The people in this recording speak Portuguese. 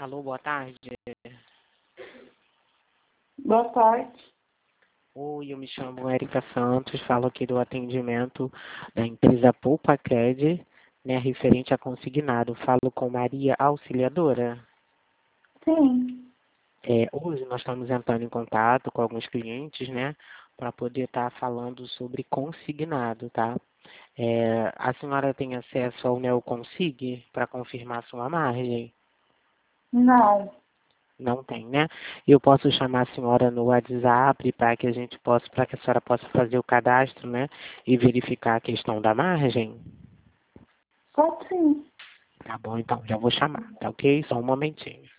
Alô, boa tarde. Boa tarde. Oi, eu me chamo Érica Santos, falo aqui do atendimento da empresa Poupa Cred, né, referente a consignado. Falo com Maria Auxiliadora. Sim. Hoje nós estamos entrando em contato com alguns clientes, né, para poder estar falando sobre consignado, tá? A senhora tem acesso ao Neoconsig para confirmar sua margem? Não. Não tem, né? Eu posso chamar a senhora no WhatsApp para que para que a senhora possa fazer o cadastro, né? E verificar a questão da margem? Pode sim. Tá bom, então já vou chamar, tá ok? Só um momentinho.